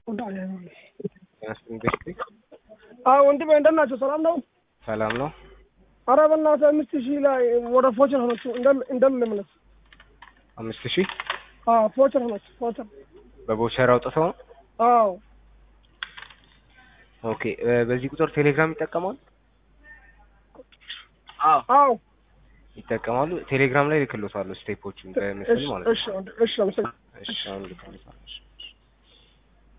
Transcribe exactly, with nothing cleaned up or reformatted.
አዎ ወንድሜ እንደምናቸው ሰላም ነው? ሰላም ነው። ኧረ በእናትህ አምስት ሺህ ላይ ወደ ፎቸር ሆነች እንደምንመለስ አምስት ሺህ አዎ ፎቸር ሆነች ፎቸር በቦቸር አውጥተው ነው? አዎ ኦኬ በዚህ ቁጥር ቴሌግራም ይጠቀማሉ? አዎ አዎ ይጠቀማሉ። ቴሌግራም ላይ ልክሎታለሁ ስቴፖችን በምስል ማለት ነው። እሺ እሺ እሺ እሺ አሁን ልክሎታለሁ።